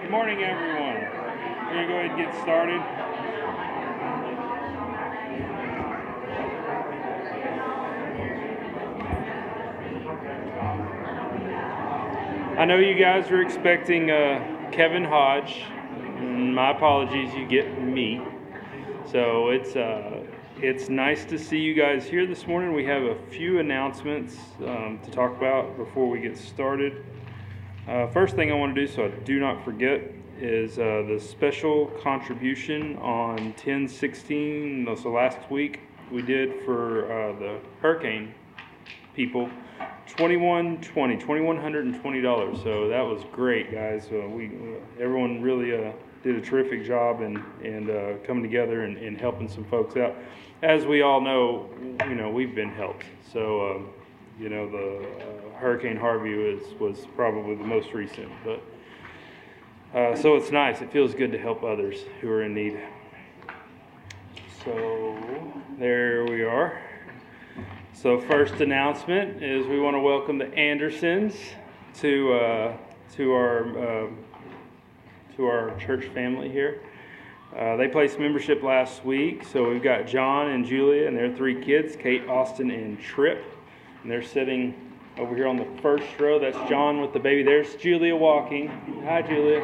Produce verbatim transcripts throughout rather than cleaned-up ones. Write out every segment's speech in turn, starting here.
Good morning, everyone. We're going to go ahead and get started. I know you guys are expecting uh, Kevin Hodge. My apologies, you get me. So it's uh, it's nice to see you guys here this morning. We have a few announcements um, to talk about before we get started. Uh, first thing I want to do, so I do not forget, is uh, the special contribution on ten sixteen, so last week we did for uh, the hurricane people, twenty-one twenty, twenty-one hundred twenty dollars. So that was great, guys. Uh, we uh, everyone really uh, did a terrific job and and uh, coming together and, and helping some folks out. As we all know, you know we've been helped. So. Um, You know, the uh, Hurricane Harvey was, was probably the most recent, but uh, so it's nice. It feels good to help others who are in need. So there we are. So first announcement is we want to welcome the Andersons to uh, to our uh, to our church family here. Uh, they placed membership last week, so we've got John and Julia and their three kids, Kate, Austin, and Tripp. And they're sitting over here on the first row. That's John with the baby. There's Julia walking. Hi, Julia.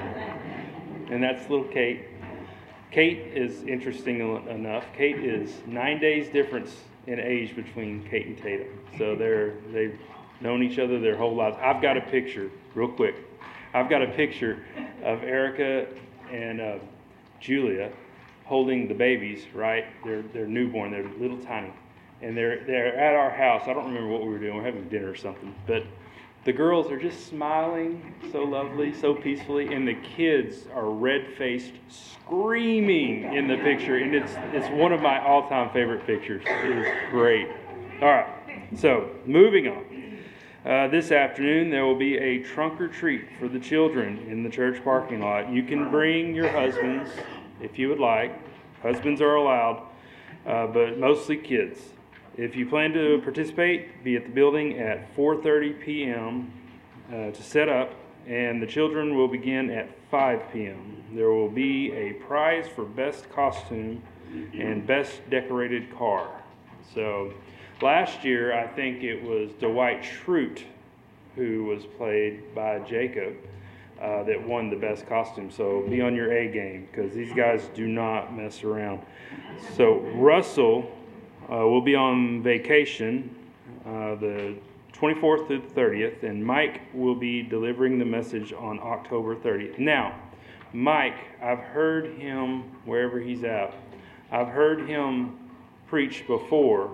And that's little Kate. Kate is interesting enough. Kate is nine days difference in age between Kate and Tatum. So they're they've known each other their whole lives. I've got a picture, real quick. I've got a picture of Erica and uh, Julia holding the babies. Right, they're they're newborn. They're little tiny. And they're they're at our house. I don't remember what we were doing. We're having dinner or something. But the girls are just smiling so lovely, so peacefully, and the kids are red-faced, screaming in the picture. And it's it's one of my all-time favorite pictures. It is great. All right. So moving on. Uh, this afternoon there will be a trunk or treat for the children in the church parking lot. You can bring your husbands if you would like. Husbands are allowed, uh, but mostly kids. If you plan to participate, be at the building at four thirty p.m. Uh, to set up, and the children will begin at five p.m. There will be a prize for best costume and best decorated car. So last year, I think it was Dwight Schrute, who was played by Jacob, uh, that won the best costume. So be on your A game, because these guys do not mess around. So Russell Uh, we'll be on vacation uh, the twenty-fourth through the thirtieth, and Mike will be delivering the message on October thirtieth. Now, Mike, I've heard him wherever he's at. I've heard him preach before,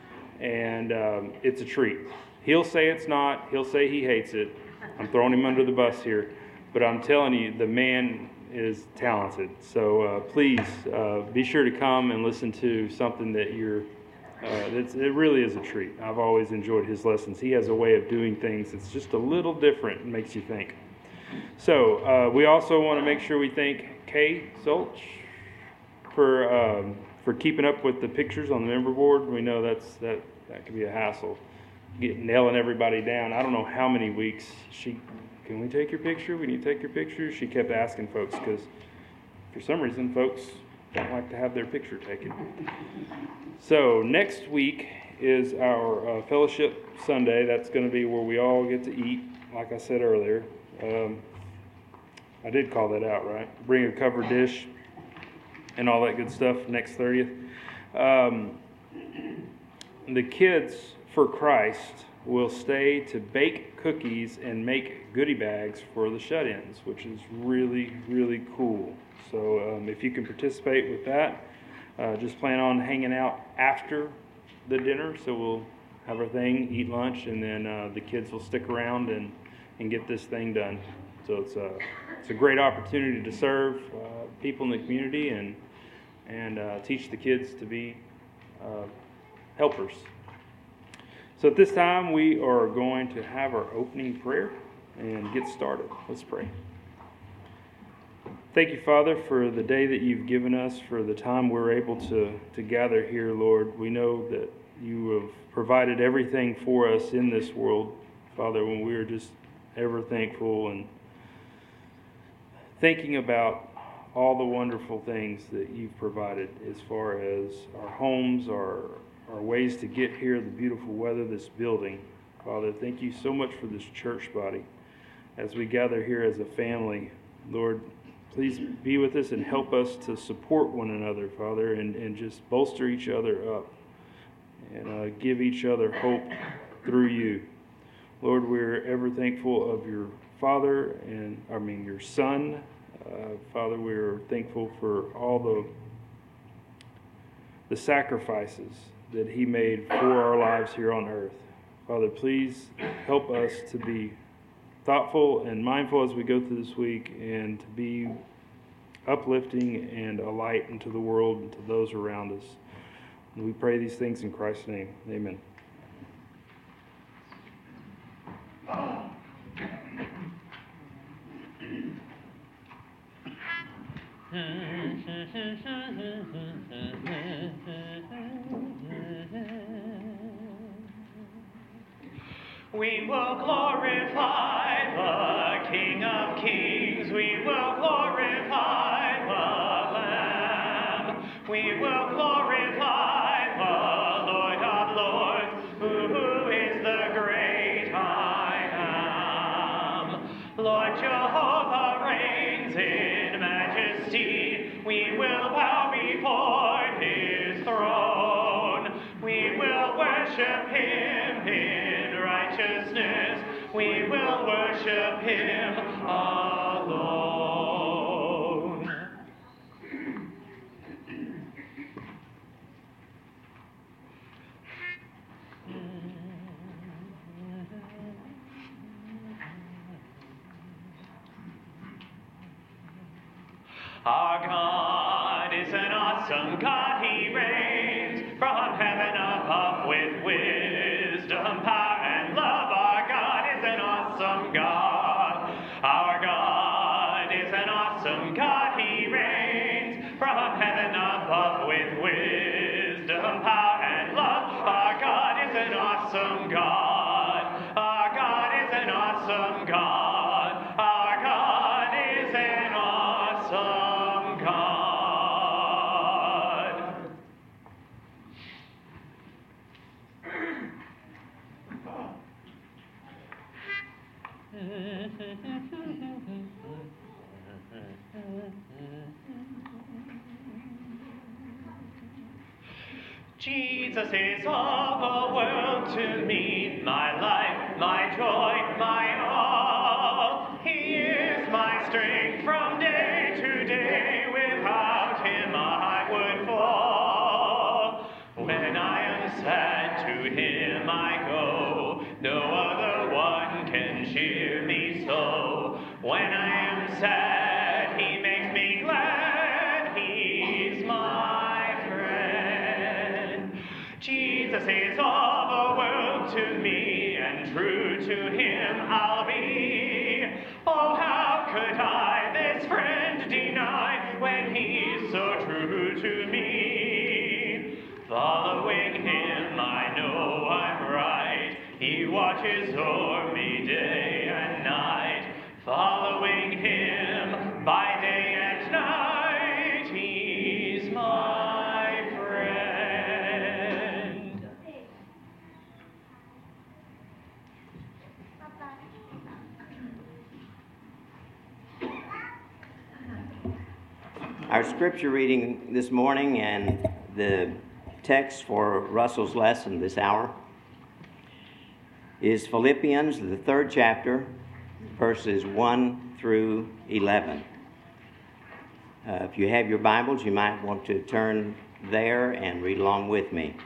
and um, it's a treat. He'll say it's not. He'll say he hates it. I'm throwing him under the bus here, but I'm telling you, the man is talented. So uh, please uh, be sure to come and listen to something that you're Uh, it's, it really is a treat. I've always enjoyed his lessons. He has a way of doing things that's just a little different and makes you think. So uh, we also want to make sure we thank Kay Solch for um, for keeping up with the pictures on the member board. We know that's that that can be a hassle, getting nailing everybody down. I don't know how many weeks she. Can we take your picture? We need to take your picture. She kept asking folks because for some reason folks don't like to have their picture taken. So next week is our uh, Fellowship Sunday. That's going to be where we all get to eat, like I said earlier. Um, I did call that out, right? Bring a covered dish and all that good stuff next thirtieth. Um, the Kids for Christ will stay to bake cookies and make goodie bags for the shut-ins, which is really, really cool. So um, if you can participate with that, uh, just plan on hanging out after the dinner. So we'll have our thing, eat lunch, and then uh, the kids will stick around and, and get this thing done. So it's a it's a great opportunity to serve uh, people in the community and and uh, teach the kids to be uh, helpers. So at this time, we are going to have our opening prayer and get started. Let's pray. Thank you, Father, for the day that you've given us, for the time we're able to, to gather here, Lord. We know that you have provided everything for us in this world, Father, when we are just ever thankful and thinking about all the wonderful things that you've provided as far as our homes, our, our ways to get here, the beautiful weather, this building. Father, thank you so much for this church body. As we gather here as a family, Lord, please be with us and help us to support one another, Father, and, and just bolster each other up and uh, give each other hope through you. Lord, we're ever thankful of your Father and, I mean, your Son. Uh, Father, we're thankful for all the, the sacrifices that he made for our lives here on earth. Father, please help us to be thoughtful and mindful as we go through this week, and to be uplifting and a light into the world and to those around us. And we pray these things in Christ's name. Amen. We will glorify the King of Kings. We will glorify the Lamb. We will glorify the Lord of Lords, who is the great I am. Lord Jehovah reigns in majesty. We will bow before his throne. We will worship him in righteousness. We will worship him alone. Our God is an awesome God. He reigns from heaven above with wisdom, power, and love. Our God is an awesome God. Our God is an awesome God. He reigns from heaven above with wisdom, power, and love. Our God is an awesome God. Our God is an awesome God. Our God is an awesome God. Jesus is all the world to me, my life, my joy, my all. He is my strength from day to day. Without him I would fall. When I am sad, to him I go. No other one can cheer me so. When I am sad, he makes me glad. He's my friend. Jesus is all the world to me, and true to him I'll be. Oh, how could I this friend deny, when he's so true to me? Following him I know I'm right. He watches o'er me day and night. Following him by day and night, he's my friend. Our scripture reading this morning and the text for Russell's lesson this hour is Philippians, the third chapter, verses one through eleven. Uh, if you have your Bibles, you might want to turn there and read along with me.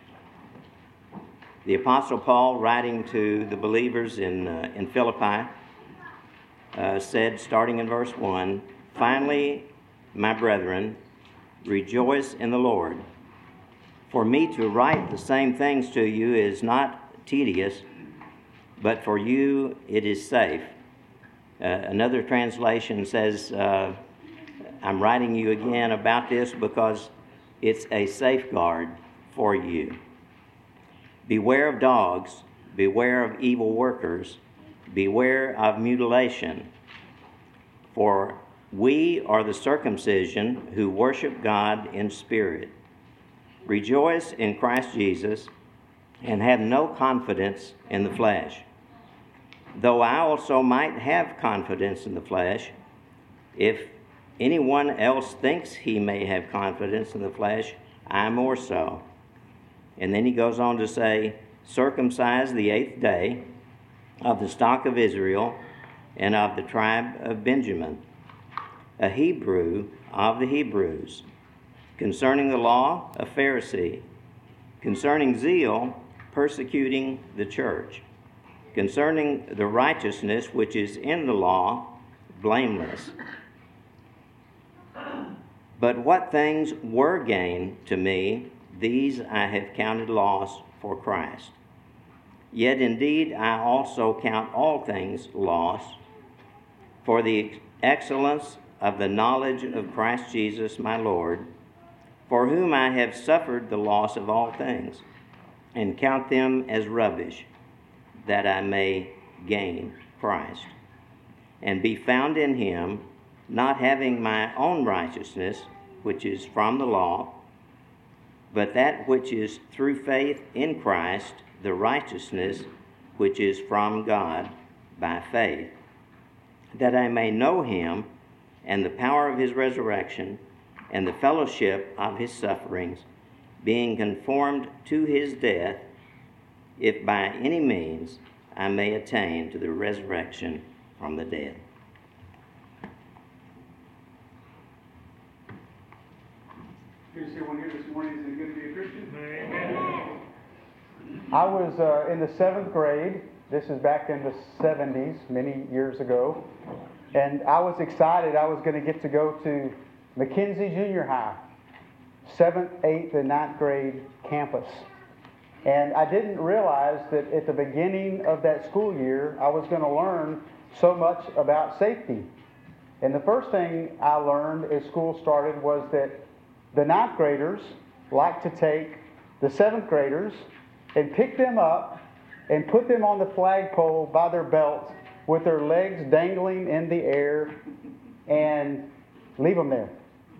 The Apostle Paul, writing to the believers in, uh, in Philippi, uh, said, starting in verse one, "Finally, my brethren, rejoice in the Lord. For me to write the same things to you is not tedious, but for you it is safe." Uh, another translation says, uh, I'm writing you again about this because it's a safeguard for you. Beware of dogs, beware of evil workers, beware of mutilation. For We are the circumcision who worship God in spirit, rejoice in Christ Jesus, and have no confidence in the flesh. Though I also might have confidence in the flesh, if anyone else thinks he may have confidence in the flesh, I more so. And then he goes on to say, circumcised the eighth day, of the stock of Israel, and of the tribe of Benjamin, a Hebrew of the Hebrews, concerning the law, a Pharisee, concerning zeal, persecuting the church, concerning the righteousness which is in the law, blameless. But what things were gain to me, these I have counted loss for Christ. Yet indeed I also count all things loss for the excellence of the knowledge of Christ Jesus my Lord, for whom I have suffered the loss of all things, and count them as rubbish, that I may gain Christ, and be found in him, not having my own righteousness, which is from the law, but that which is through faith in Christ, the righteousness which is from God by faith, that I may know him and the power of his resurrection and the fellowship of his sufferings, being conformed to his death, if by any means I may attain to the resurrection from the dead. Good to see everyone here this morning. Is it good to be a Christian? Amen. I was uh, in the seventh grade. This is back in the seventies, many years ago. And I was excited I was going to get to go to McKenzie Junior High, seventh, eighth, and ninth grade campus. And I didn't realize that at the beginning of that school year, I was going to learn so much about safety. And the first thing I learned as school started was that the ninth graders like to take the seventh graders and pick them up and put them on the flagpole by their belt with their legs dangling in the air and leave them there.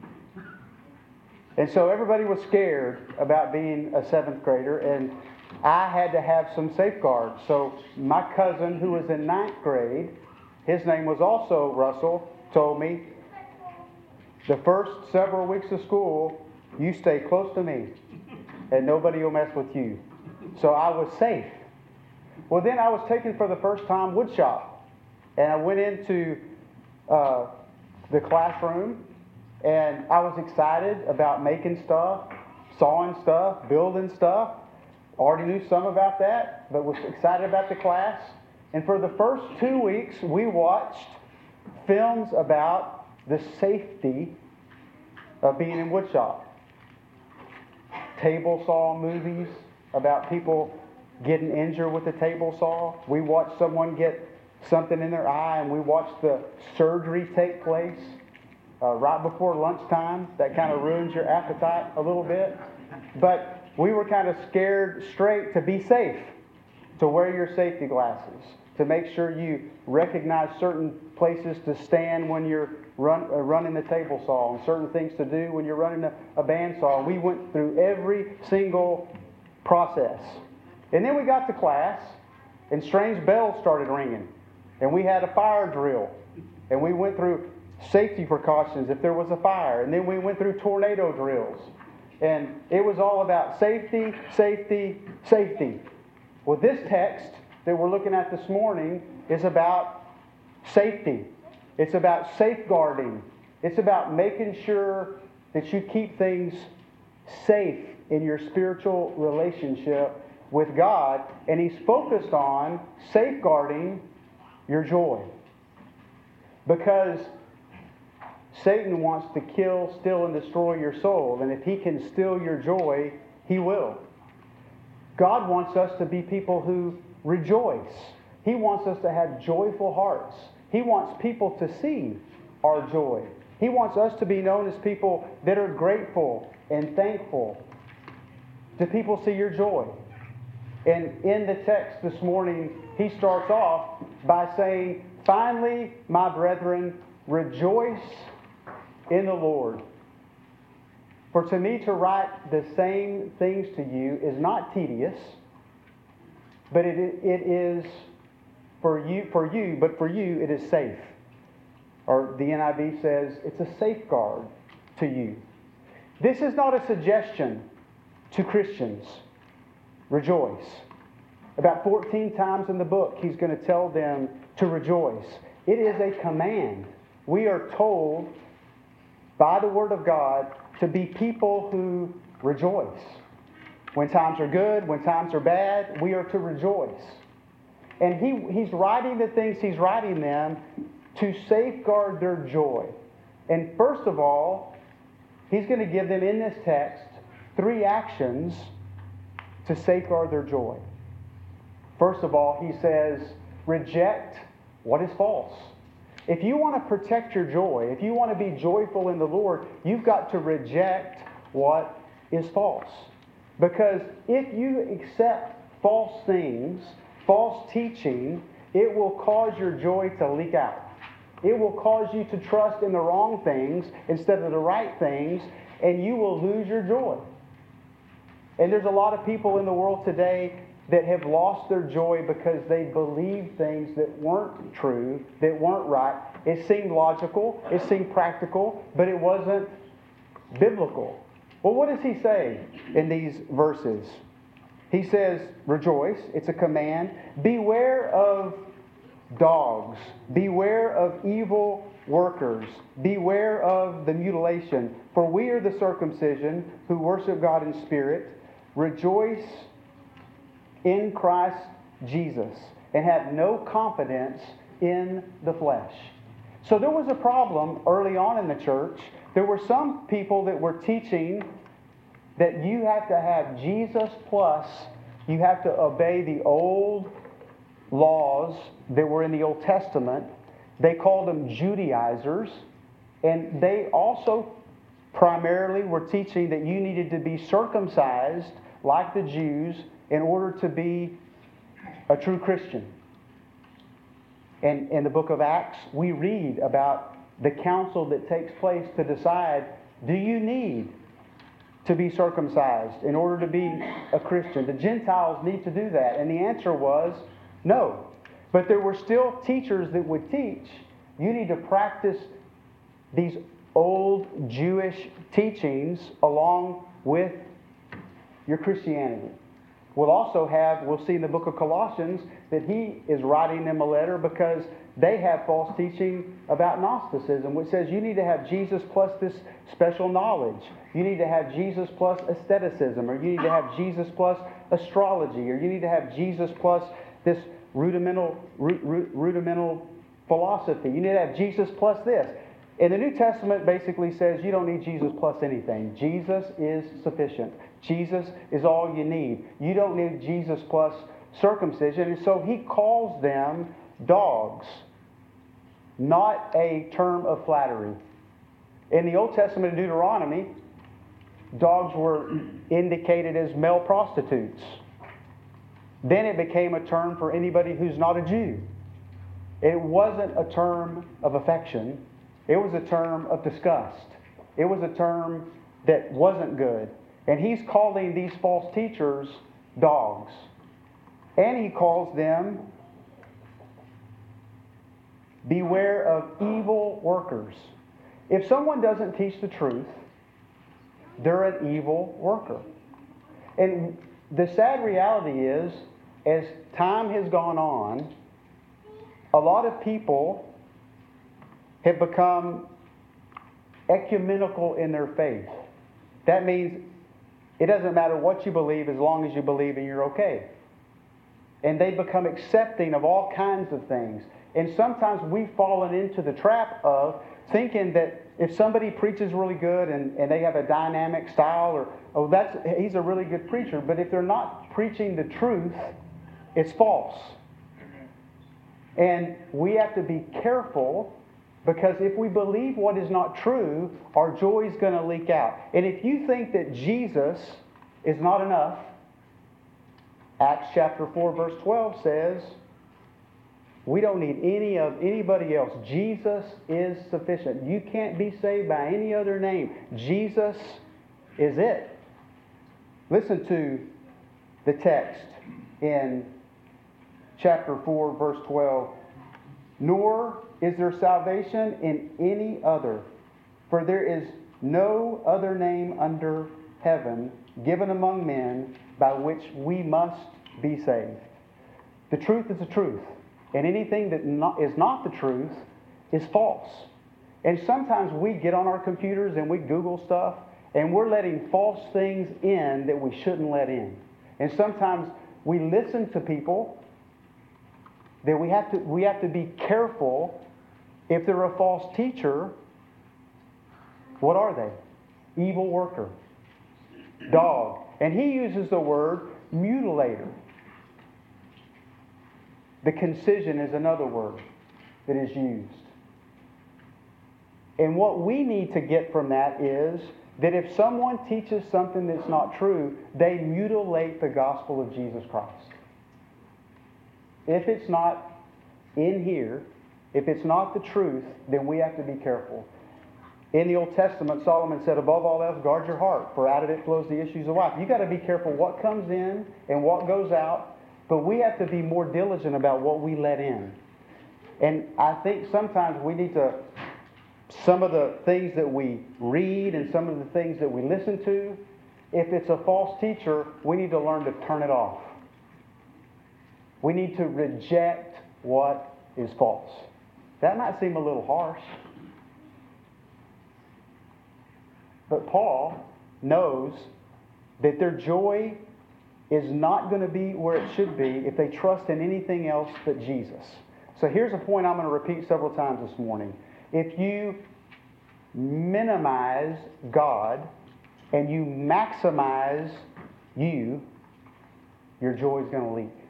And so everybody was scared about being a seventh grader, and I had to have some safeguards. So my cousin, who was in ninth grade, his name was also Russell, told me, the first several weeks of school, you stay close to me, and nobody will mess with you. So I was safe. Well, then I was taken for the first time woodshop, and I went into uh, the classroom, and I was excited about making stuff, sawing stuff, building stuff. Already knew some about that, but was excited about the class. And for the first two weeks, we watched films about the safety of being in woodshop. Table saw movies about people getting injured with a table saw. We watched someone get something in their eye, and we watched the surgery take place uh, right before lunchtime. That kind of ruins your appetite a little bit. But we were kind of scared straight to be safe, to wear your safety glasses, to make sure you recognize certain places to stand when you're run, uh, running the table saw, and certain things to do when you're running a, a bandsaw. We went through every single process. And then we got to class, and strange bells started ringing. And we had a fire drill. And we went through safety precautions if there was a fire. And then we went through tornado drills. And it was all about safety, safety, safety. Well, this text that we're looking at this morning is about safety. It's about safeguarding. It's about making sure that you keep things safe in your spiritual relationship with God. And he's focused on safeguarding your joy. Because Satan wants to kill, steal, and destroy your soul. And if he can steal your joy, he will. God wants us to be people who rejoice. He wants us to have joyful hearts. He wants people to see our joy. He wants us to be known as people that are grateful and thankful. Do people see your joy? And in the text this morning, he starts off by saying, "Finally, my brethren, rejoice in the Lord. For to me to write the same things to you is not tedious, but it, it is for you, for you, but for you it is safe. Or the N I V says it's a safeguard to you. This is not a suggestion to Christians. Rejoice. About fourteen times in the book, he's going to tell them to rejoice. It is a command. We are told by the Word of God to be people who rejoice. When times are good, when times are bad, we are to rejoice. And he, he's writing the things he's writing them to safeguard their joy. And first of all, he's going to give them in this text three actions to safeguard their joy. First of all, he says, reject what is false. If you want to protect your joy, if you want to be joyful in the Lord, you've got to reject what is false. Because if you accept false things, false teaching, it will cause your joy to leak out. It will cause you to trust in the wrong things instead of the right things, and you will lose your joy. And there's a lot of people in the world today that have lost their joy because they believed things that weren't true, that weren't right. It seemed logical, it seemed practical, but it wasn't biblical. Well, what does he say in these verses? He says, rejoice. It's a command. Beware of dogs. Beware of evil workers. Beware of the mutilation. For we are the circumcision who worship God in spirit. Rejoice in Christ Jesus and have no confidence in the flesh. So there was a problem early on in the church. There were some people that were teaching that you have to have Jesus plus, you have to obey the old laws that were in the Old Testament. They called them Judaizers. And they also primarily were teaching that you needed to be circumcised like the Jews in order to be a true Christian. And in the book of Acts, we read about the council that takes place to decide, do you need to be circumcised in order to be a Christian? The Gentiles need to do that. And the answer was no. But there were still teachers that would teach, you need to practice these old Jewish teachings along with your Christianity. We'll also have, we'll see in the book of Colossians that he is writing them a letter because they have false teaching about Gnosticism, which says you need to have Jesus plus this special knowledge. You need to have Jesus plus aestheticism, or you need to have Jesus plus astrology, or you need to have Jesus plus this rudimental, rudimental philosophy. You need to have Jesus plus this. And the New Testament basically says you don't need Jesus plus anything. Jesus is sufficient. Jesus is all you need. You don't need Jesus plus circumcision. And so he calls them dogs, not a term of flattery. In the Old Testament of Deuteronomy, dogs were indicated as male prostitutes. Then it became a term for anybody who's not a Jew. It wasn't a term of affection. It was a term of disgust. It was a term that wasn't good. And he's calling these false teachers dogs. And he calls them beware of evil workers. If someone doesn't teach the truth, they're an evil worker. And the sad reality is, as time has gone on, a lot of people have become ecumenical in their faith. That means it doesn't matter what you believe as long as you believe and you're okay. And they become accepting of all kinds of things. And sometimes we've fallen into the trap of thinking that if somebody preaches really good and, and they have a dynamic style, or, oh, that's he's a really good preacher. But if they're not preaching the truth, it's false. And we have to be careful, because if we believe what is not true, our joy is going to leak out. And if you think that Jesus is not enough, Acts chapter four verse twelve says, We don't need any of anybody else. Jesus is sufficient. You can't be saved by any other name. Jesus is it. Listen to the text in chapter four, verse twelve. Nor is there salvation in any other, for there is no other name under heaven given among men by which we must be saved. The truth is the truth. And anything that not, is not the truth is false. And sometimes we get on our computers and we Google stuff, and we're letting false things in that we shouldn't let in. And sometimes we listen to people that we have to we have to be careful. If they're a false teacher, what are they? Evil worker, dog. And he uses the word mutilator. The concision is another word that is used. And what we need to get from that is that if someone teaches something that's not true, they mutilate the gospel of Jesus Christ. If it's not in here, if it's not the truth, then we have to be careful. In the Old Testament, Solomon said, above all else, guard your heart, for out of it flows the issues of life. You've got to be careful what comes in and what goes out. But we have to be more diligent about what we let in. And I think sometimes we need to, some of the things that we read and some of the things that we listen to, if it's a false teacher, we need to learn to turn it off. We need to reject what is false. That might seem a little harsh. But Paul knows that their joy is not going to be where it should be if they trust in anything else but Jesus. So here's a point I'm going to repeat several times this morning. If you minimize God and you maximize you, your joy is going to leak.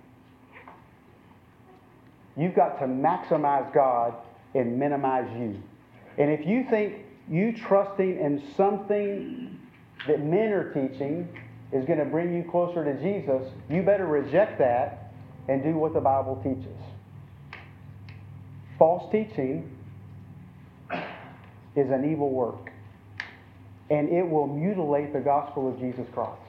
You've got to maximize God and minimize you. And if you think you trusting in something that men are teaching is going to bring you closer to Jesus, you better reject that and do what the Bible teaches. False teaching is an evil work, and it will mutilate the gospel of Jesus Christ.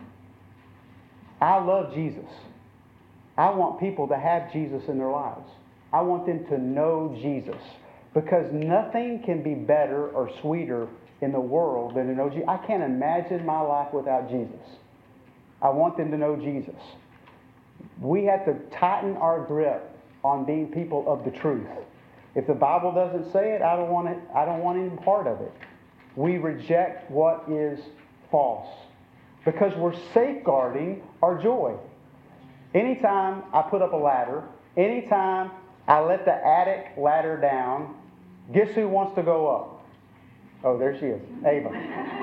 I love Jesus. I want people to have Jesus in their lives. I want them to know Jesus, because nothing can be better or sweeter in the world than to know Jesus. I can't imagine my life without Jesus. I want them to know Jesus. We have to tighten our grip on being people of the truth. If the Bible doesn't say it, I don't want it. I don't want any part of it. We reject what is false because we're safeguarding our joy. Anytime I put up a ladder, anytime I let the attic ladder down, guess who wants to go up? Oh, there she is, Ava.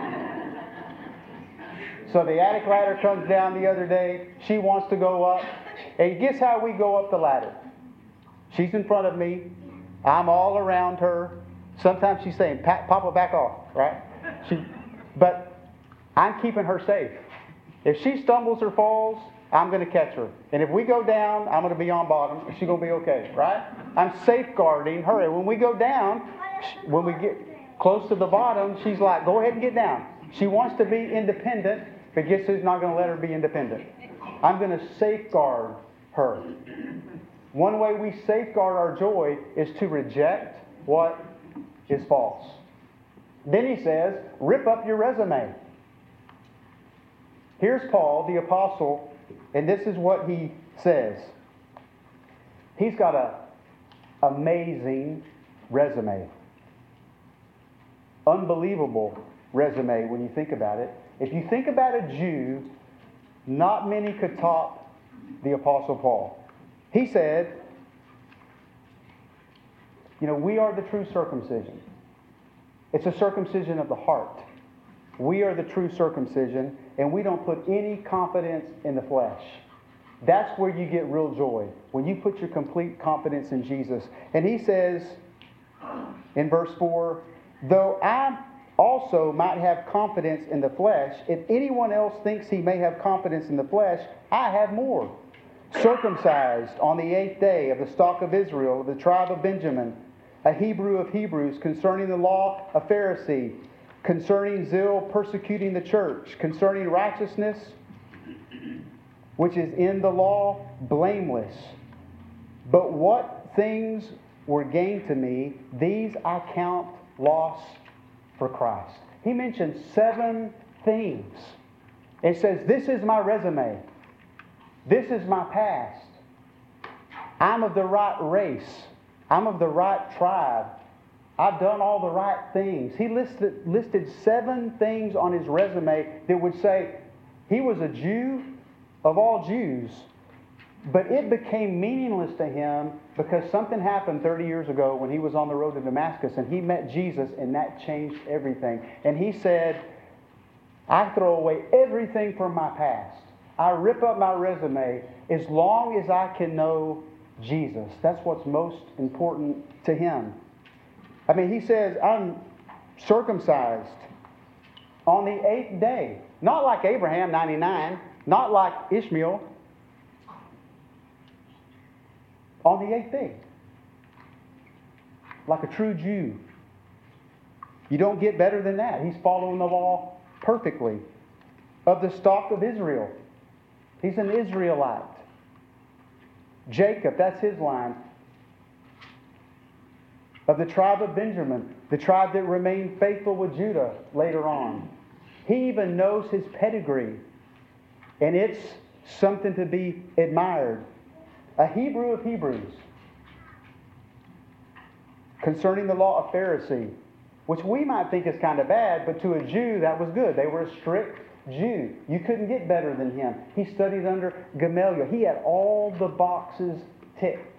So the attic ladder comes down the other day. She wants to go up. And guess how we go up the ladder? She's in front of me. I'm all around her. Sometimes she's saying, Papa, back off, right? She, but I'm keeping her safe. If she stumbles or falls, I'm going to catch her. And if we go down, I'm going to be on bottom. She's going to be okay, right? I'm safeguarding her. And when we go down, when we get close to the bottom, she's like, go ahead and get down. She wants to be independent, but guess who's not going to let her be independent? I'm going to safeguard her. One way we safeguard our joy is to reject what is false. Then he says, rip up your resume. Here's Paul, the apostle, and this is what he says. He's got an amazing resume. Unbelievable resume when you think about it. If you think about a Jew, not many could top the Apostle Paul. He said, you know, we are the true circumcision. It's a circumcision of the heart. We are the true circumcision, and we don't put any confidence in the flesh. That's where you get real joy, when you put your complete confidence in Jesus. And he says in verse four, though I also might have confidence in the flesh, if anyone else thinks he may have confidence in the flesh, I have more. circumcised on the eighth day, of the stock of Israel, of the tribe of Benjamin, a Hebrew of Hebrews, concerning the law, a Pharisee, concerning zeal, persecuting the church, concerning righteousness, which is in the law, blameless. But what things were gained to me, these I count loss for Christ. He mentions seven things. It says, this is my resume. This is my past. I'm of the right race. I'm of the right tribe. I've done all the right things. He listed, listed seven things on his resume that would say he was a Jew of all Jews. But it became meaningless to him because something happened thirty years ago when he was on the road to Damascus and he met Jesus, and that changed everything. And he said, I throw away everything from my past. I rip up my resume as long as I can know Jesus. That's what's most important to him. I mean, he says, I'm circumcised on the eighth day. Not like Abraham, ninety-nine. Not like Ishmael. On the eighth day. Like a true Jew. You don't get better than that. He's following the law perfectly. Of the stock of Israel. He's an Israelite. Jacob, that's his line. Of the tribe of Benjamin, the tribe that remained faithful with Judah later on. He even knows his pedigree. And it's something to be admired. A Hebrew of Hebrews. Concerning the law, a Pharisee. Which we might think is kind of bad, but to a Jew that was good. They were a strict Jew. You couldn't get better than him. He studied under Gamaliel. He had all the boxes ticked.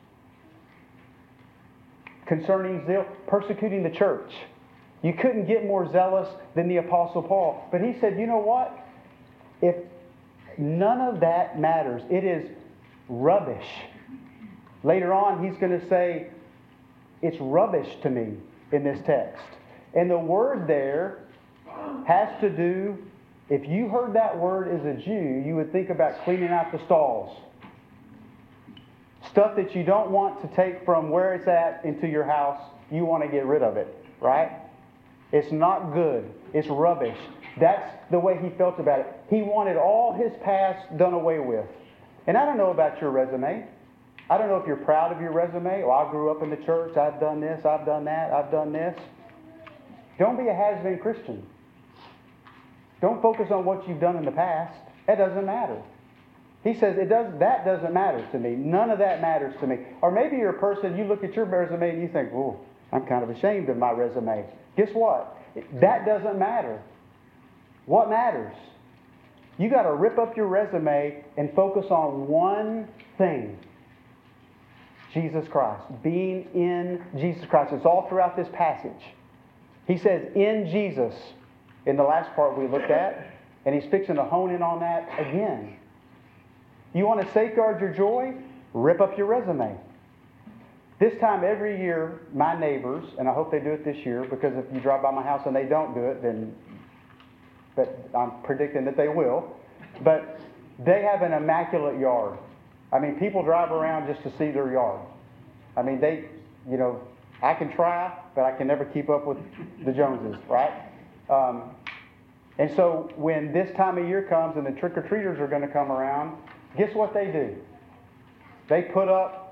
Concerning zeal, persecuting the church. You couldn't get more zealous than the Apostle Paul. But he said, you know what? If none of that matters, it is rubbish. Later on, he's going to say, it's rubbish to me in this text. And the word there has to do, if you heard that word as a Jew, you would think about cleaning out the stalls. Stuff that you don't want to take from where it's at into your house, you want to get rid of it, right? It's not good. It's rubbish. That's the way he felt about it. He wanted all his past done away with. And I don't know about your resume. I don't know if you're proud of your resume. Well, I grew up in the church. I've done this. I've done that. I've done this. Don't be a has-been Christian. Don't focus on what you've done in the past. That doesn't matter. He says, it does, that doesn't matter to me. None of that matters to me. Or maybe you're a person, you look at your resume and you think, oh, I'm kind of ashamed of my resume. Guess what? That doesn't matter. What matters? You got to rip up your resume and focus on one thing. Jesus Christ. Being in Jesus Christ. It's all throughout this passage. He says, in Jesus, in the last part we looked at, and he's fixing to hone in on that again. You want to safeguard your joy? Rip up your resume. This time every year, my neighbors, and I hope they do it this year, because if you drive by my house and they don't do it, then but I'm predicting that they will. But they have an immaculate yard. I mean, people drive around just to see their yard. I mean, they, you know, I can try, but I can never keep up with the Joneses, right? Um, and so when this time of year comes and the trick-or-treaters are going to come around, guess what they do? They put up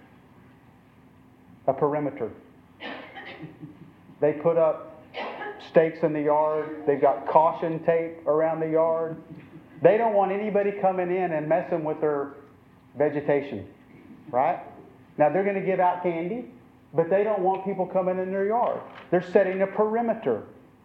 a perimeter. They put up stakes in the yard. They've got caution tape around the yard. They don't want anybody coming in and messing with their vegetation, right? Now, they're going to give out candy, but they don't want people coming in their yard. They're setting a perimeter.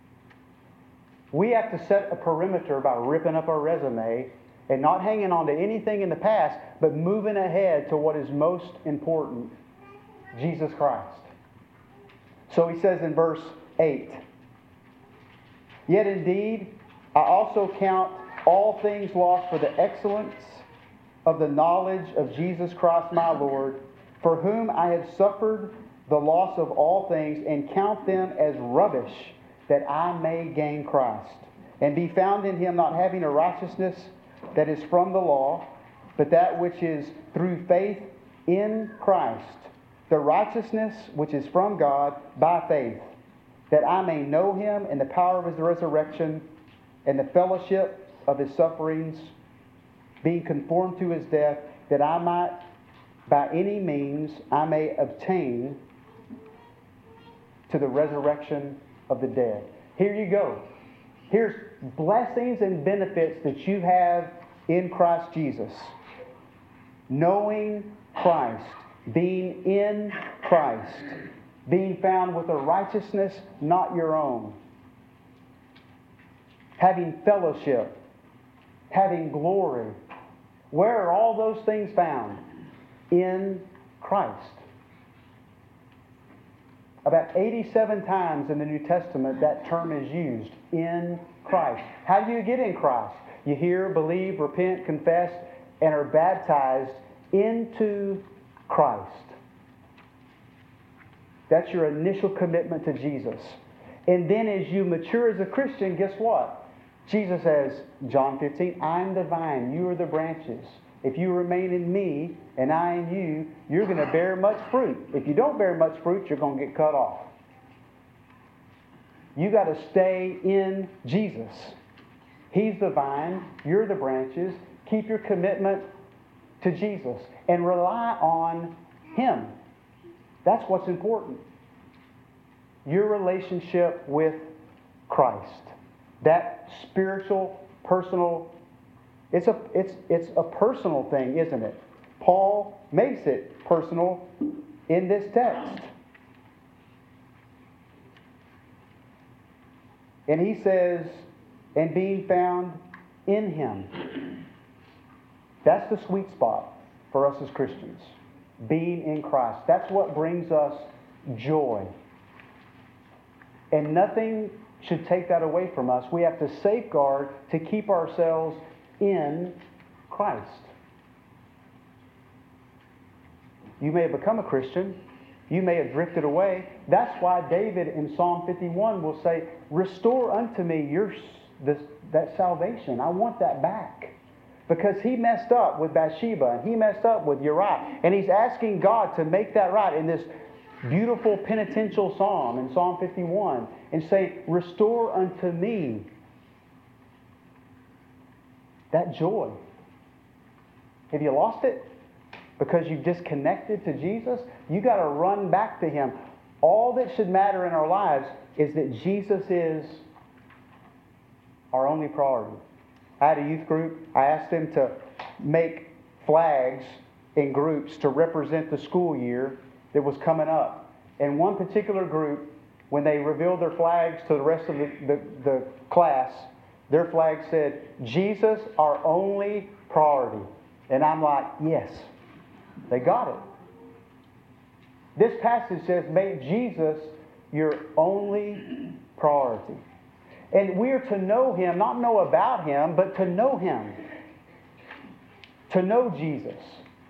We have to set a perimeter by ripping up our resume and not hanging on to anything in the past, but moving ahead to what is most important, Jesus Christ. So he says in verse eight, yet indeed, I also count all things lost for the excellence of the knowledge of Jesus Christ my Lord, for whom I have suffered the loss of all things, and count them as rubbish, that I may gain Christ, and be found in him, not having a righteousness that is from the law, but that which is through faith in Christ, the righteousness which is from God by faith, that I may know him and the power of his resurrection and the fellowship of his sufferings, being conformed to his death, that I might by any means I may obtain to the resurrection of the dead. Here you go. Here's blessings and benefits that you have in Christ Jesus. Knowing Christ, being in Christ, being found with a righteousness not your own, having fellowship, having glory. Where are all those things found? In Christ. About eighty-seven times in the New Testament that term is used, in Christ. How do you get in Christ? You hear, believe, repent, confess, and are baptized into Christ. That's your initial commitment to Jesus. And then as you mature as a Christian, guess what? Jesus says, John fifteen, I'm the vine, you are the branches. If you remain in me and I in you, you're going to bear much fruit. If you don't bear much fruit, you're going to get cut off. You got to stay in Jesus. He's the vine, you're the branches. Keep your commitment to Jesus and rely on him. That's what's important. Your relationship with Christ. That spiritual, personal, it's a, it's, it's a personal thing, isn't it? Paul makes it personal in this text. And he says, and being found in him. That's the sweet spot for us as Christians. Being in Christ. That's what brings us joy. And nothing should take that away from us. We have to safeguard to keep ourselves in Christ. You may have become a Christian. You may have drifted away. That's why David in Psalm fifty-one will say, restore unto me your, this, that salvation. I want that back. Because he messed up with Bathsheba and he messed up with Uriah. And he's asking God to make that right in this beautiful penitential psalm in Psalm fifty-one. And saying, restore unto me that joy. Have you lost it? Because you've disconnected to Jesus? You got to run back to him. All that should matter in our lives is that Jesus is our only priority. I had a youth group. I asked them to make flags in groups to represent the school year that was coming up. And one particular group, when they revealed their flags to the rest of the, the, the class, their flag said, Jesus, our only priority. And I'm like, yes, they got it. This passage says, make Jesus your only priority. And we are to know him, not know about him, but to know him. To know Jesus.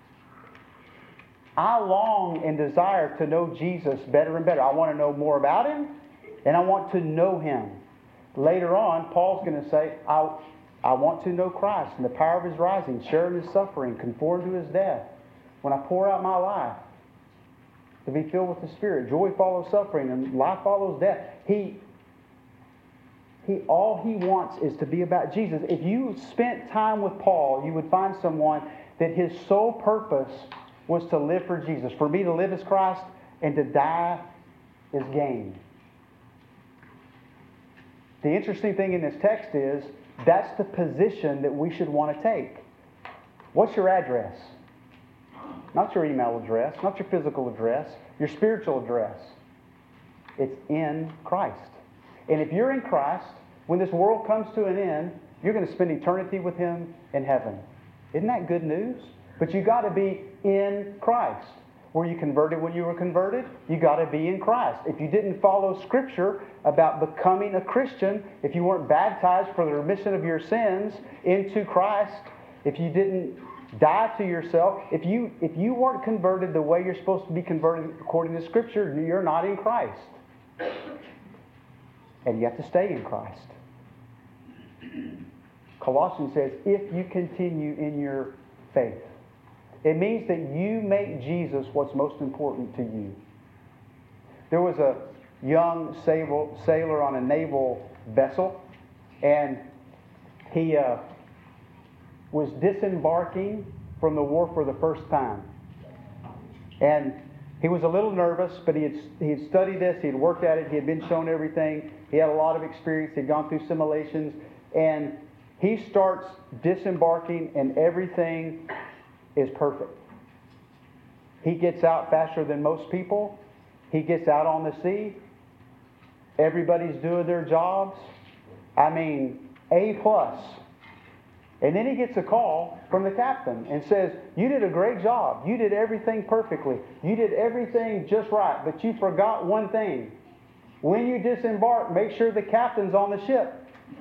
I long and desire to know Jesus better and better. I want to know more about him, and I want to know him. Later on, Paul's going to say, I, I want to know Christ and the power of his rising, sharing his suffering, conform to his death. When I pour out my life to be filled with the Spirit, joy follows suffering and life follows death. He, he, all he wants is to be about Jesus. If you spent time with Paul, you would find someone that his sole purpose was to live for Jesus. For me to live as Christ and to die is gain. The interesting thing in this text is that's the position that we should want to take. What's your address? Not your email address, not your physical address, your spiritual address. It's in Christ. And if you're in Christ, when this world comes to an end, you're going to spend eternity with him in heaven. Isn't that good news? But you got to be in Christ. Were you converted when you were converted? You got to be in Christ. If you didn't follow Scripture about becoming a Christian, if you weren't baptized for the remission of your sins into Christ, if you didn't die to yourself, if you if you weren't converted the way you're supposed to be converted according to Scripture, you're not in Christ. And you have to stay in Christ. Colossians says, if you continue in your faith. It means that you make Jesus what's most important to you. There was a young sailor on a naval vessel, and he uh, was disembarking from the war for the first time. And he was a little nervous, but he had, he had studied this, he had worked at it, he had been shown everything, he had a lot of experience, he had gone through simulations, and he starts disembarking and everything is perfect. He gets out faster than most people. He gets out on the sea. Everybody's doing their jobs. I mean, A plus. And then he gets a call from the captain and says, you did a great job. You did everything perfectly. You did everything just right, but you forgot one thing. When you disembark, make sure the captain's on the ship.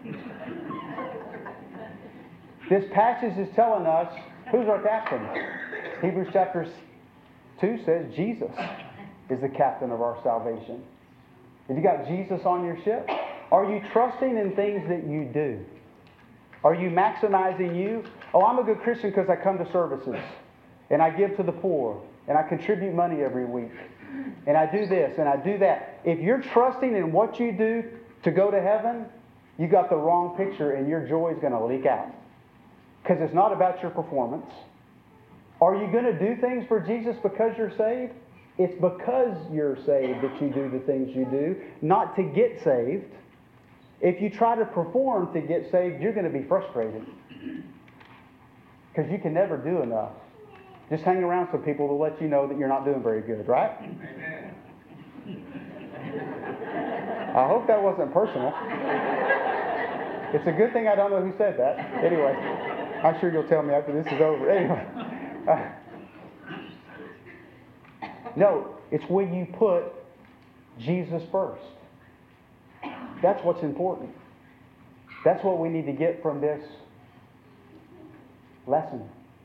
This passage is telling us, who's our captain? Hebrews chapter two says Jesus is the captain of our salvation. Have you got Jesus on your ship? Are you trusting in things that you do? Are you maximizing you? Oh, I'm a good Christian because I come to services and I give to the poor and I contribute money every week and I do this and I do that. If you're trusting in what you do to go to heaven, you got the wrong picture and your joy is going to leak out. Because it's not about your performance. Are you going to do things for Jesus because you're saved? It's because you're saved that you do the things you do, not to get saved. If you try to perform to get saved, you're going to be frustrated. Because you can never do enough. Just hang around some people to let you know that you're not doing very good, right? Amen. I hope that wasn't personal. It's a good thing I don't know who said that. Anyway, I'm sure you'll tell me after this is over. Anyway. Uh, no, it's when you put Jesus first. That's what's important. That's what we need to get from this lesson.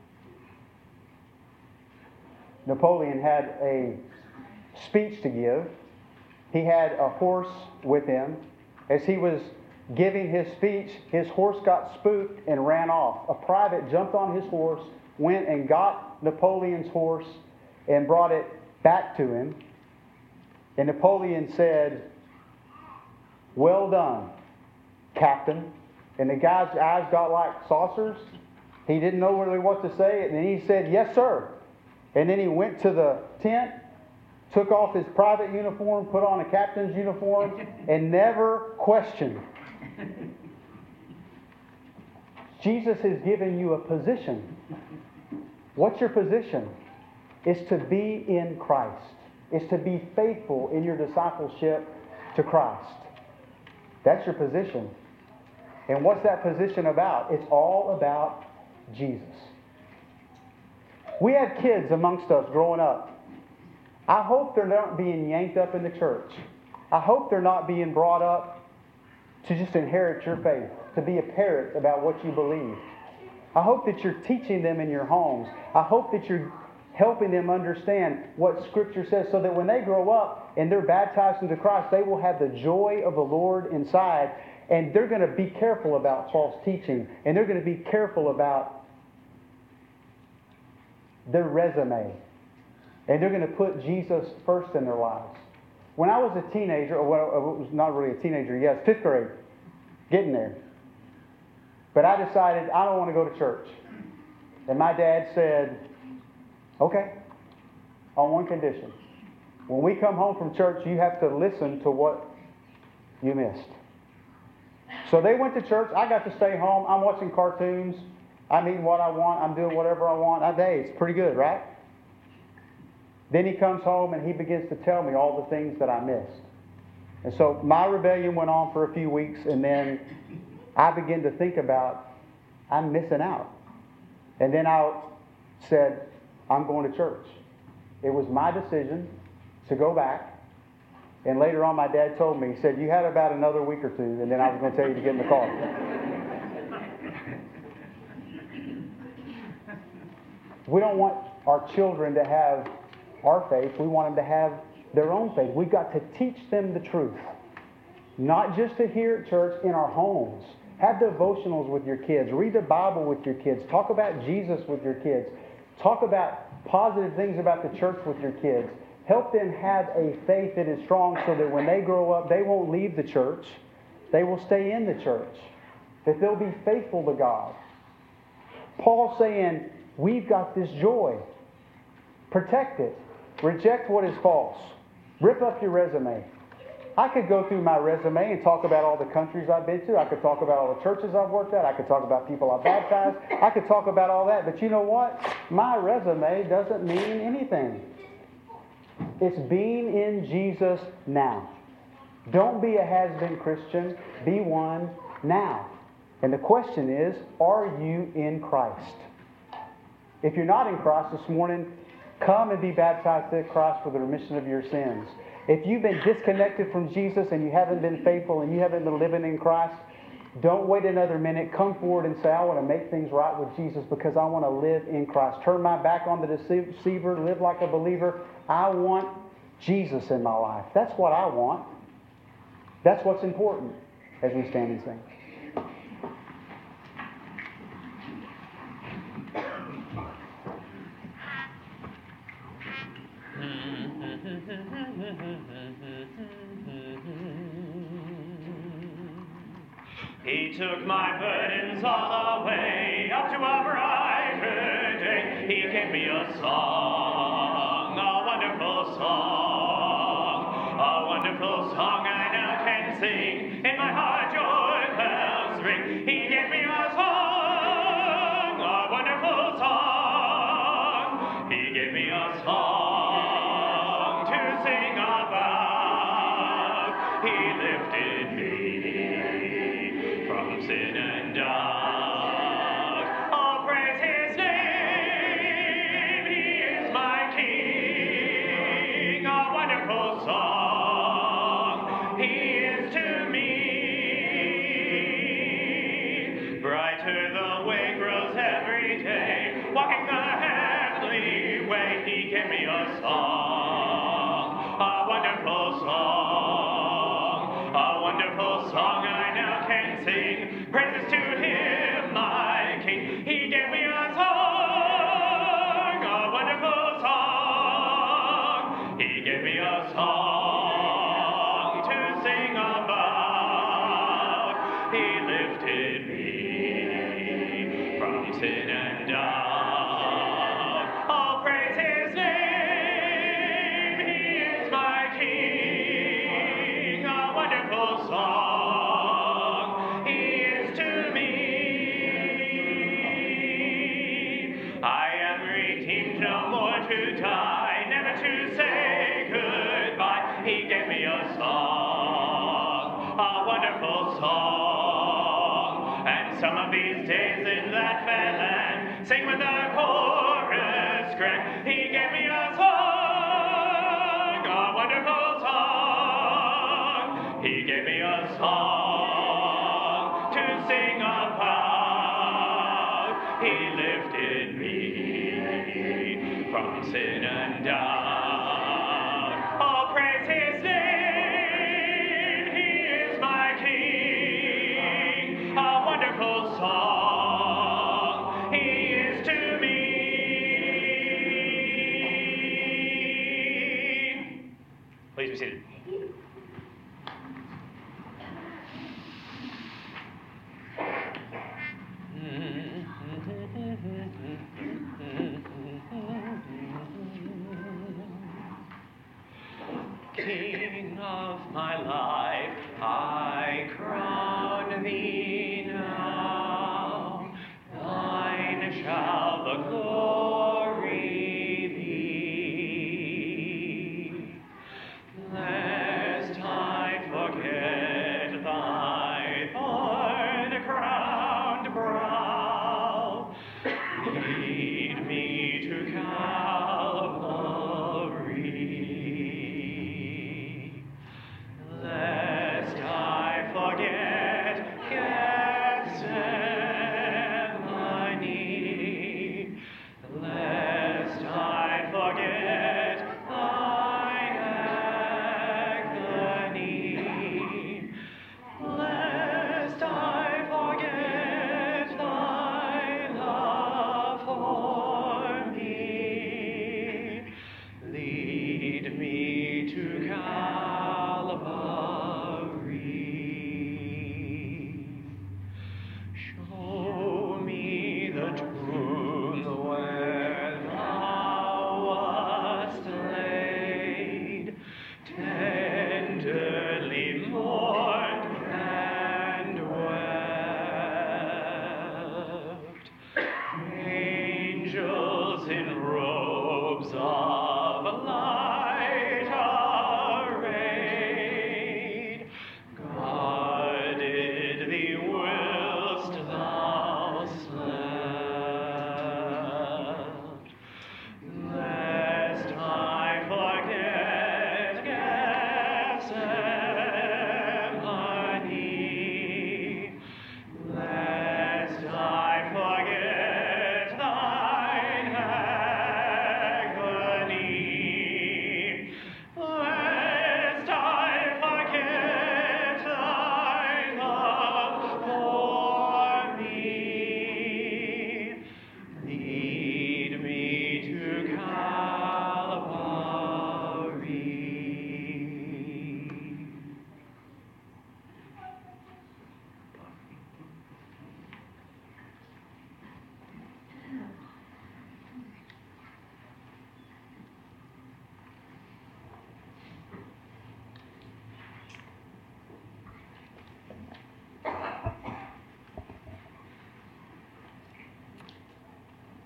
Napoleon had a speech to give. He had a horse with him. As he was giving his speech, his horse got spooked and ran off. A private jumped on his horse, went and got Napoleon's horse and brought it back to him. And Napoleon said, "Well done, Captain." And the guy's eyes got like saucers. He didn't know really what to say. And then he said, "Yes, sir." And then he went to the tent, took off his private uniform, put on a captain's uniform, and never questioned. Jesus has given you a position. What's your position? It's to be in Christ. It's to be faithful in your discipleship to Christ. That's your position. And what's that position about? It's all about Jesus. We had kids amongst us growing up. I hope they're not being yanked up in the church. I hope they're not being brought up to just inherit your faith, to be a parrot about what you believe. I hope that you're teaching them in your homes. I hope that you're helping them understand what Scripture says so that when they grow up and they're baptized into Christ, they will have the joy of the Lord inside, and they're going to be careful about false teaching, and they're going to be careful about their resume, and they're going to put Jesus first in their lives. When I was a teenager, or well, it was not really a teenager, yes, fifth grade, getting there. But I decided I don't want to go to church. And my dad said, "Okay, on one condition. When we come home from church, you have to listen to what you missed." So they went to church. I got to stay home. I'm watching cartoons. I'm eating what I want. I'm doing whatever I want. I, hey, it's pretty good, right? Then he comes home and he begins to tell me all the things that I missed. And so my rebellion went on for a few weeks, and then I began to think about, I'm missing out. And then I said, I'm going to church. It was my decision to go back. And later on, my dad told me, he said, "You had about another week or two, and then I was going to tell you to get in the car." We don't want our children to have our faith. We want them to have their own faith. We've got to teach them the truth. Not just to hear at church, in our homes. Have devotionals with your kids. Read the Bible with your kids. Talk about Jesus with your kids. Talk about positive things about the church with your kids. Help them have a faith that is strong so that when they grow up, they won't leave the church. They will stay in the church. That they'll be faithful to God. Paul's saying, we've got this joy. Protect it. Reject what is false. Rip up your resume. I could go through my resume and talk about all the countries I've been to. I could talk about all the churches I've worked at. I could talk about people I've baptized. I could talk about all that. But you know what? My resume doesn't mean anything. It's being in Jesus now. Don't be a has-been Christian. Be one now. And the question is, are you in Christ? If you're not in Christ this morning, come and be baptized in Christ for the remission of your sins. If you've been disconnected from Jesus and you haven't been faithful and you haven't been living in Christ, don't wait another minute. Come forward and say, I want to make things right with Jesus because I want to live in Christ. Turn my back on the deceiver, live like a believer. I want Jesus in my life. That's what I want. That's what's important as we stand and sing. He took my burdens all away up to a brighter day. He gave me a song, a wonderful song, a wonderful song I now can sing. In my heart joy bells ring. He gave me a song, a wonderful song. He gave me a song to sing about. He lifted me from sin and doubt. Oh, praise His name. He is my King. A wonderful song He is to me. Brighter the way grows every day. Walking the heavenly way. He gave me a song, a wonderful song, a wonderful song I now can sing. Praises to Him, my King. He gave me a song, a wonderful song. He gave me a song to sing about. He lifted me from sin and doubt. Oh, praise His name. He is my King. A wonderful song He is to me. I am redeemed, no more to die, never to say goodbye. He gave me a song, a wonderful song. And some of these days in that fair land, sing with the chorus grand. He gave me a song, a wonderful song. He gave me a song to sing about. He lifted me from sin and doubt. Oh, praise His name. He is my King. A wonderful song He is to me. Please be seated. King of my life, I crown Thee now. Thine shall the glory be. Lest I forget Thy thorn-crowned brow, lead me to Calvary. Lest I forget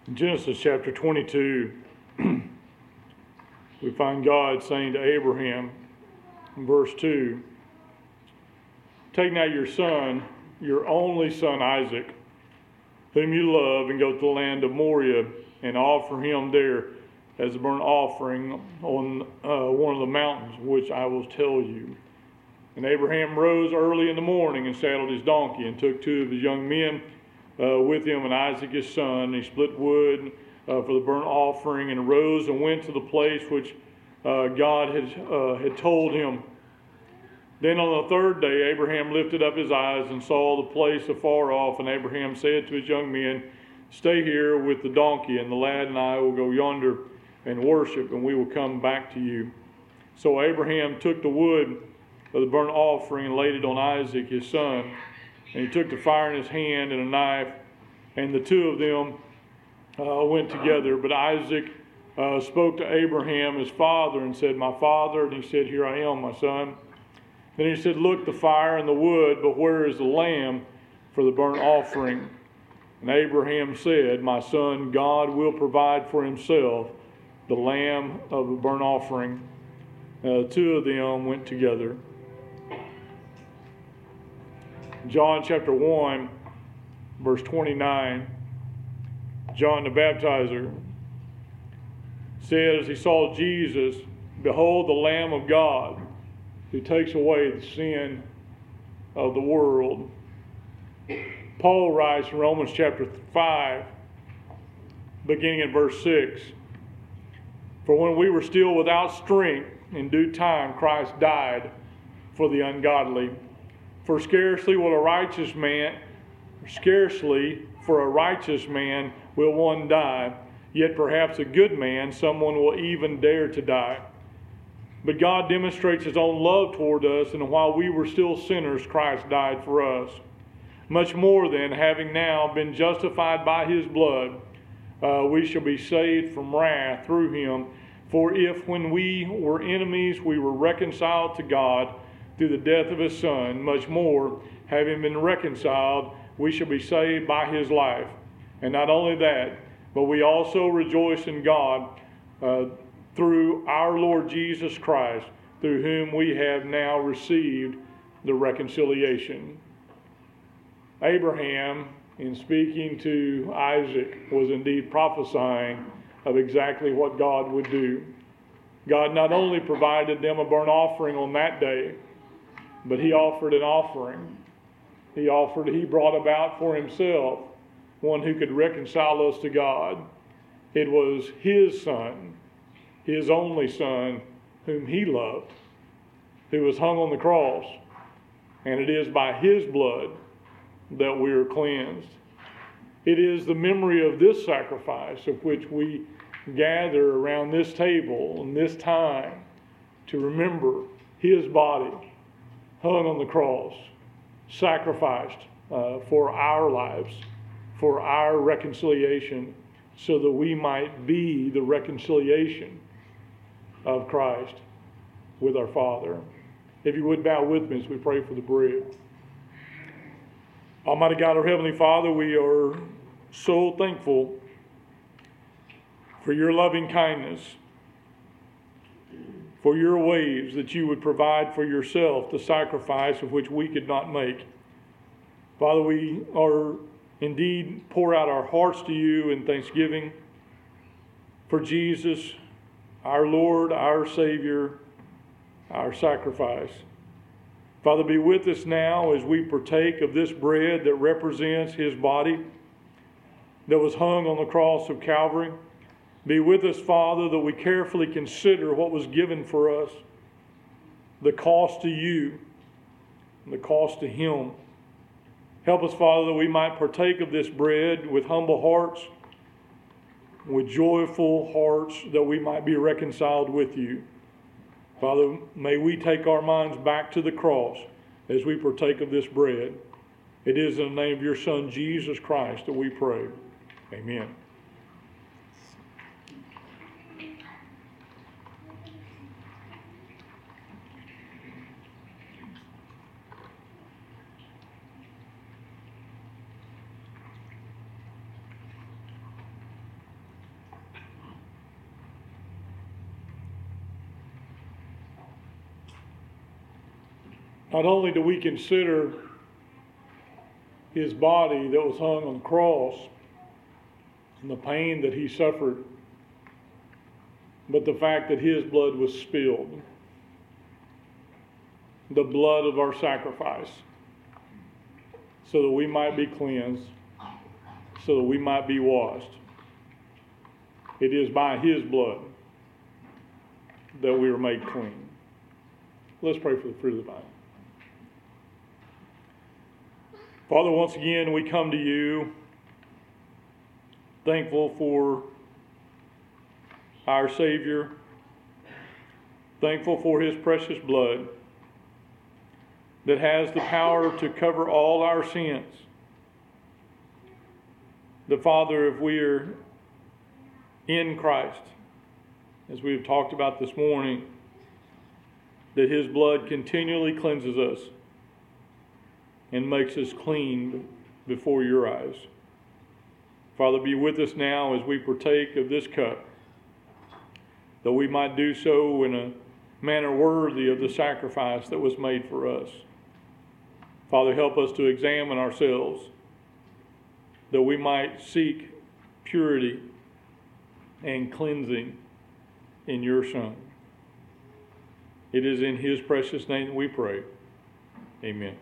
In Genesis chapter twenty-two, we find God saying to Abraham, in verse two, "Take now your son, your only son Isaac, whom you love, and go to the land of Moriah, and offer him there as a burnt offering on uh, one of the mountains, which I will tell you." And Abraham rose early in the morning and saddled his donkey, and took two of his young men uh, with him, and Isaac his son. And he split wood uh, for the burnt offering, and arose and went to the place which uh, God had, uh, had told him. Then on the third day Abraham lifted up his eyes and saw the place afar off, and Abraham said to his young men, "Stay here with the donkey, and the lad and I will go yonder and worship, and we will come back to you." So Abraham took the wood of the burnt offering and laid it on Isaac his son. And he took the fire in his hand and a knife, and the two of them uh, went together. But Isaac uh, spoke to Abraham his father and said, "My father." And he said, "Here I am, my son." Then he said, "Look, the fire and the wood, but where is the lamb for the burnt offering?" And Abraham said, "My son, God will provide for himself the lamb of the burnt offering." Uh, two of them went together. John chapter one, verse twenty-nine, John the Baptizer said as he saw Jesus, "Behold the Lamb of God, who takes away the sin of the world." Paul writes in Romans chapter five, beginning in verse six, "For when we were still without strength, in due time Christ died for the ungodly. For scarcely will a righteous man, scarcely for a righteous man will one die, yet perhaps a good man, someone will even dare to die. But God demonstrates his own love toward us, and while we were still sinners, Christ died for us. Much more then, having now been justified by his blood, uh, we shall be saved from wrath through him. For if when we were enemies we were reconciled to God through the death of his Son, much more, having been reconciled, we shall be saved by his life. And not only that, but we also rejoice in God uh, through our Lord Jesus Christ, through whom we have now received the reconciliation." Abraham, in speaking to Isaac, was indeed prophesying of exactly what God would do. God not only provided them a burnt offering on that day, but he offered an offering. He offered, he brought about for himself one who could reconcile us to God. It was his Son, his only Son, whom he loved, who was hung on the cross. And it is by his blood that we are cleansed. It is the memory of this sacrifice of which we gather around this table in this time to remember his body hung on the cross, sacrificed uh, for our lives, for our reconciliation, so that we might be the reconciliation of Christ with our Father. If you would bow with me as we pray for the bread. Almighty God, our Heavenly Father, we are so thankful for your loving kindness, for your ways that you would provide for yourself the sacrifice of which we could not make. Father, we are indeed pour out our hearts to you in thanksgiving for Jesus, our Lord, our Savior, our sacrifice. Father, be with us now as we partake of this bread that represents his body that was hung on the cross of Calvary. Be with us, Father, that we carefully consider what was given for us, the cost to you, and the cost to him. Help us, Father, that we might partake of this bread with humble hearts, with joyful hearts, that we might be reconciled with you. Father, may we take our minds back to the cross as we partake of this bread. It is in the name of your Son, Jesus Christ, that we pray. Amen. not only do we consider his body that was hung on the cross and the pain that he suffered, but the fact that his blood was spilled, the blood of our sacrifice, so that we might be cleansed, so that we might be washed. It is by his blood that we are made clean. Let's pray for the fruit of the vine. Father, once again, we come to you thankful for our Savior, thankful for his precious blood that has the power to cover all our sins. That, Father, if we are in Christ, as we have talked about this morning, that his blood continually cleanses us and makes us clean before your eyes. Father, be with us now as we partake of this cup, that we might do so in a manner worthy of the sacrifice that was made for us. Father, help us to examine ourselves, that we might seek purity and cleansing in your Son. It is in his precious name that we pray. Amen.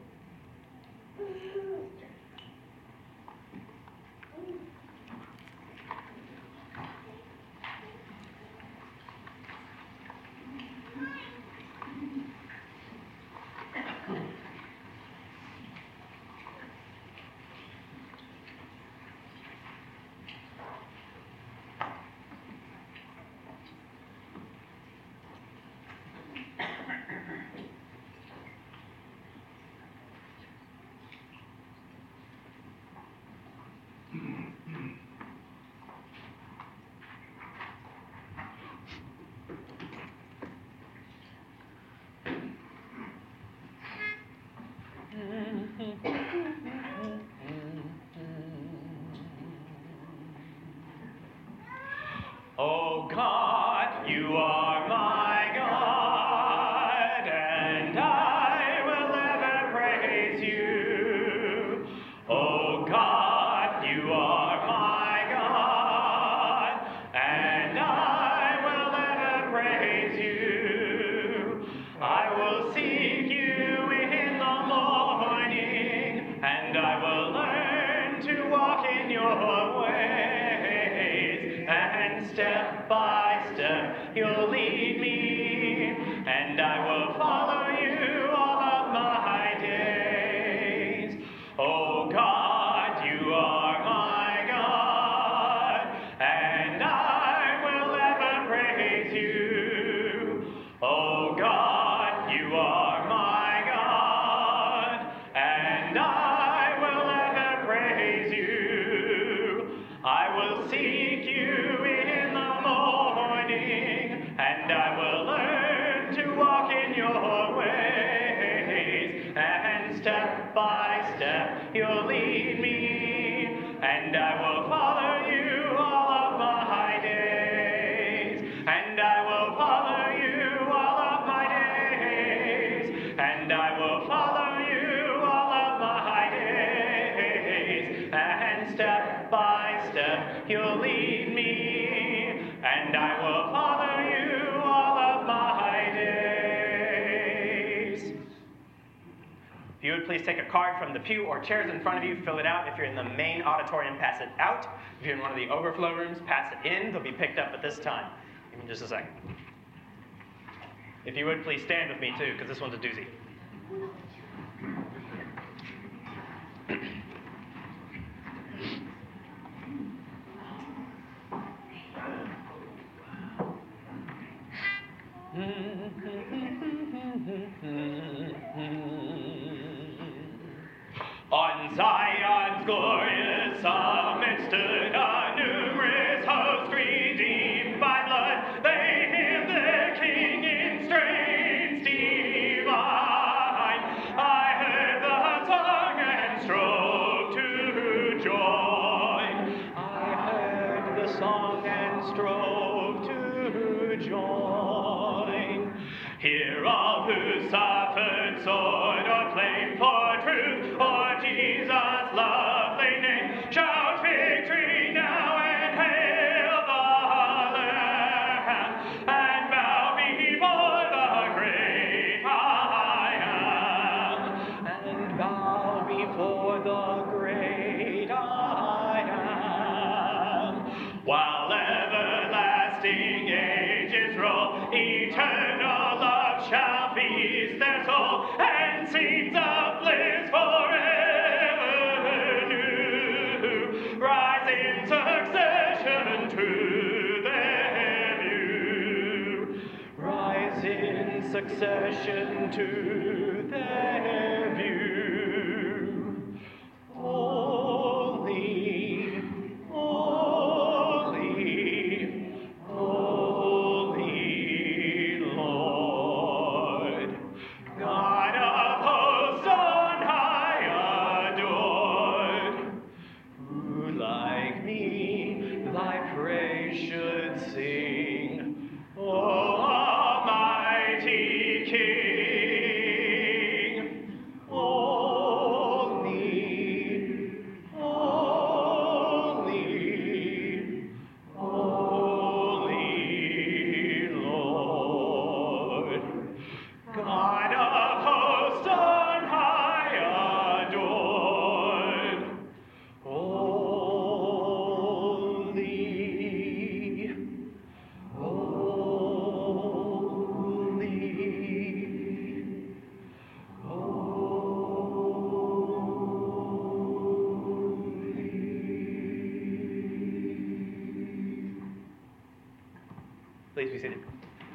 Oh God, you are my God, and I will ever praise you. Oh God, you are my God, and I will ever praise you. I will seek you in the morning, and I will learn to walk in your ways, and step by step you'll lead me, and I will follow you all of my days. Oh God, you are my God, and I will ever praise you. Oh God, you are my God, and I will ever praise you. I will seek you in the morning, and I will learn to walk in your ways, and step by step you'll lead me, and I will follow you all of my days, and I will follow you all of my days, and I will follow you all of my days, and step by step you'll lead me, and I will follow you all of my days. If you would please take a card from the pew or chairs in front of you, fill it out. If you're in the main auditorium, pass it out. If you're in one of the overflow rooms, pass it in. They'll be picked up at this time. Give me just a second. If you would please stand with me too, because this one's a doozy. On Zion's glorious summit stood a numerous host redeemed by blood. They hymned their King in strains divine. I heard the song and strove to join. I heard the song and strove to join. Hear all who suffered sword or flame for truth, or Jesus' lovely name. Shout victory now and hail the Lamb, and bow before the great I am, and bow before the great I am. While everlasting ages roll, eternal love shall feast their soul, and scenes of bliss forever new rise in succession to their view. Rise in succession to their view. Holy, holy, holy Lord, God of hosts on high adored, who like me thy praise should sing, O Almighty King. Holy, holy, holy Lord, God of hosts on high adored. Holy, holy, holy. Please be seated.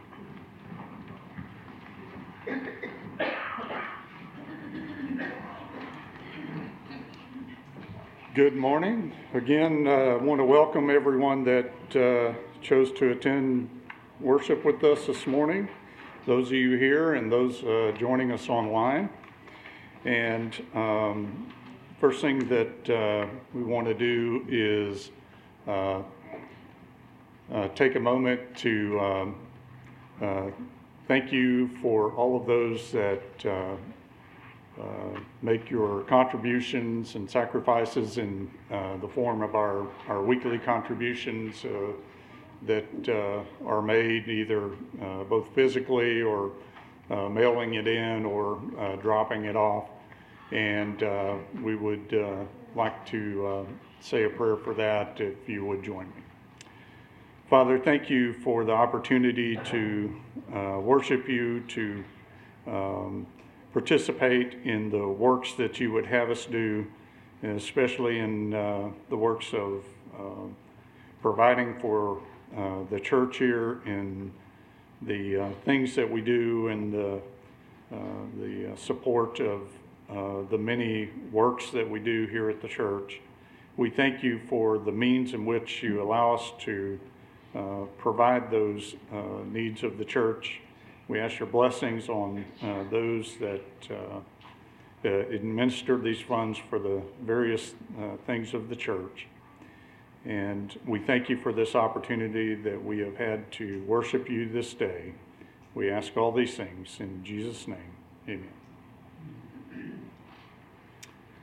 Good morning. Again, I uh, want to welcome everyone that uh, chose to attend worship with us this morning, those of you here and those uh, joining us online. And um, first thing that uh, we want to do is uh, uh, take a moment to um, uh, thank you for all of those that uh, Uh, make your contributions and sacrifices in uh, the form of our, our weekly contributions uh, that uh, are made either uh, both physically or uh, mailing it in or uh, dropping it off. And uh, we would uh, like to uh, say a prayer for that if you would join me. Father, thank you for the opportunity to uh, worship you, to um, participate in the works that you would have us do, and especially in uh, the works of uh, providing for uh, the church here and the uh, things that we do and the, uh, the uh, support of uh, the many works that we do here at the church. We thank you for the means in which you allow us to uh, provide those uh, needs of the church. We ask your blessings on uh, those that uh, uh, administer these funds for the various uh, things of the church. And we thank you for this opportunity that we have had to worship you this day. We ask all these things in Jesus' name. Amen.